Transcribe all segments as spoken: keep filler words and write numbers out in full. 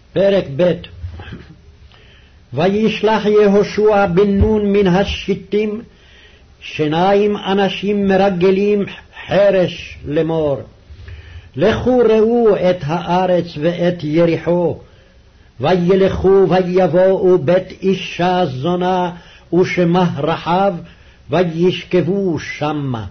פרק ב'. וישלח יהושע בן נון מן השיטים שניים אנשים מרגלים חרש לאמור, לכו ראו את הארץ ואת יריחו. וילכו ויבואו בית אישה זונה ושמה רחב, וישכבו שמה.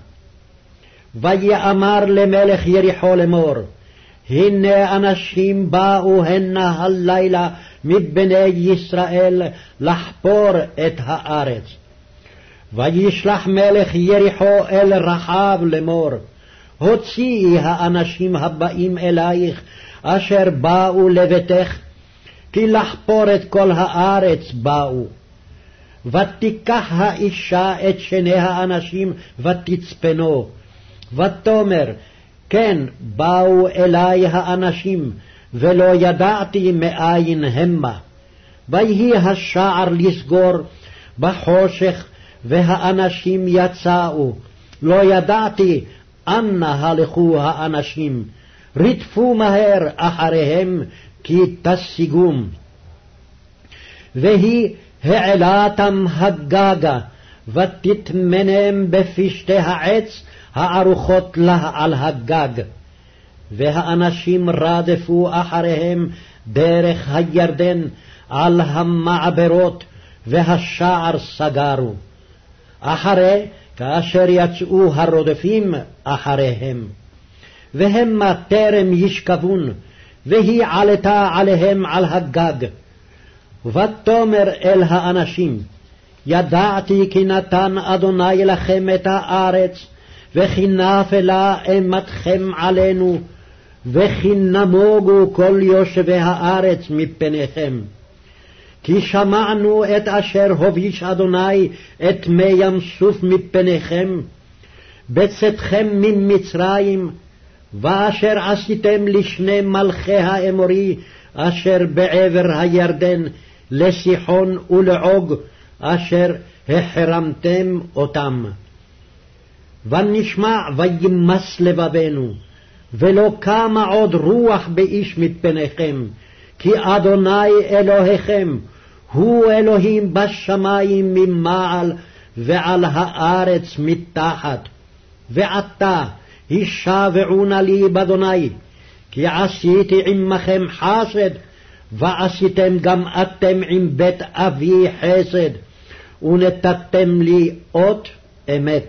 ויאמר למלך יריחו לאמור, הנה אנשים באו הנה הלילה מבני ישראל לחפור את הארץ. וישלח מלך יריחו אל רחב לאמור, הוציאי האנשים הבאים אלייך אשר באו לביתך, כי לחפור את כל הארץ באו. ותיקח האישה את שני האנשים ותצפנו, ותאמר, כן, באו אלי האנשים, ולא ידעתי מאין המה. ויהי השער לסגור בחושך, והאנשים יצאו, לא ידעתי אנה הלכו האנשים. רדפו מהר אחריהם, כי תשיגום. והיא העלתם הגגה, ותטמנם בפשתי העץ הערוכות לה על הגג. והאנשים רדפו אחריהם דרך הירדן על המעברות, והשער סגרו. אחרי כאשר יצאו הרודפים אחריהם, והמה טרם ישכבון, והיא עלתה עליהם על הגג. ותאמר אל האנשים, ידעתי כי נתן אדוני לכם את הארץ, וכי נפלה אימתכם עלינו, וכי נמוגו כל יושבי הארץ מפניכם. כי שמענו את אשר הוביש אדוני את מי ים סוף מפניכם, בצאתכם ממצרים, ואשר עשיתם לשני מלכי האמורי אשר בעבר הירדן, לסיחון ולעוג, אשר החרמתם אותם. ונשמע וימס לבבנו, ולא קמה עוד רוח באיש מפניכם, כי אדוני אלוהיכם הוא אלוהים בשמיים ממעל ועל הארץ מתחת. ועתה הישבעו נא לי באדוני, כי עשיתי עמכם חסד, ועשיתם גם אתם עם בית אבי חסד, ונתתם לי אות אמת.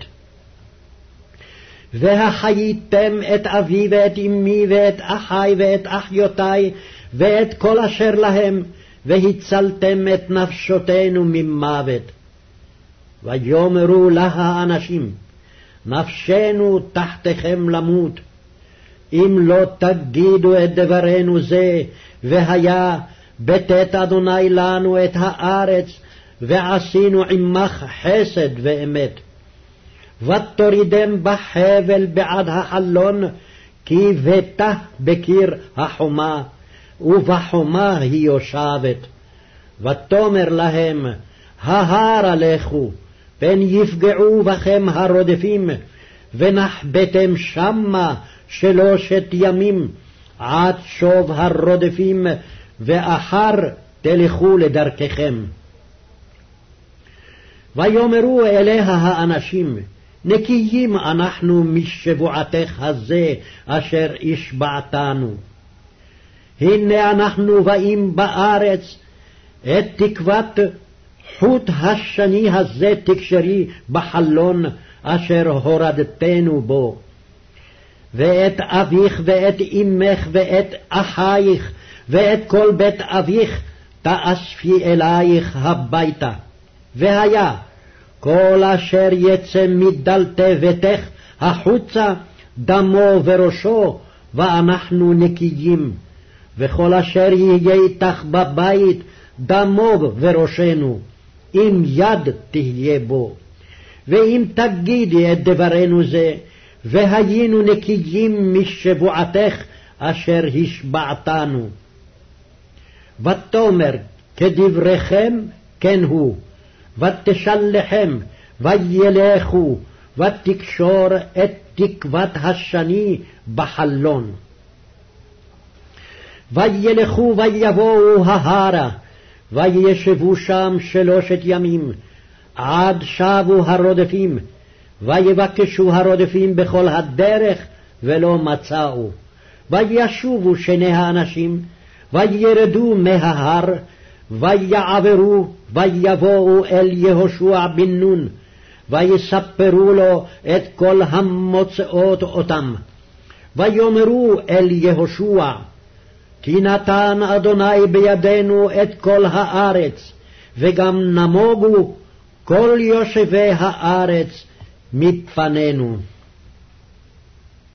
והחייתם את אבי ואת אמי ואת אחי ואת אחיותי ואת כל אשר להם, והצלתם את נפשותינו ממוות. ויאמרו לה האנשים, נפשנו תחתכם למות, אם לא תגידו את דברנו זה, והיה בתת אדוני לנו את הארץ, ועשינו עמך חסד ואמת. ותורידם בחבל בעד החלון, כי ביתה בקיר החומה, ובחומה היא יושבת. ותאמר להם, ההרה לכו, פן יפגעו בכם הרודפים, ונחבתם שמה שלושת ימים, עד שוב הרודפים, ואחר תלכו לדרככם. ויאמרו אליה האנשים, נקיים אנחנו משבועתך הזה אשר השבעתנו. הנה אנחנו באים בארץ, את תקוות חוט השני הזה תקשרי בחלון אשר הורדתנו בו. ואת אביך ואת אמך ואת אחייך ואת כל בית אביך תאספי אלייך הביתה. והיה כל אשר יצא מדלתי ביתך החוצה, דמו וראשו, ואנחנו נקיים. וכל אשר יהיה איתך בבית, דמו וראשנו, אם יד תהיה בו. ואם תגידי את דברנו זה, והיינו נקיים משבועתך אשר השבעתנו. ותאמר, כדבריכם כן הוא, ותשלחם, וילכו, ותקשור את תקוות השני בחלון. וילכו ויבואו ההרה, וישבו שם שלושת ימים, עד שבו הרודפים, ויבקשו הרודפים בכל הדרך, ולא מצאו. וישובו שני האנשים, וירדו מההר, ויעברו, ויבואו אל יהושע בן נון, ויספרו לו את כל המוצאות אותם. ויאמרו אל יהושע, כי נתן אדוני בידינו את כל הארץ, וגם נמוגו כל יושבי הארץ מפנינו.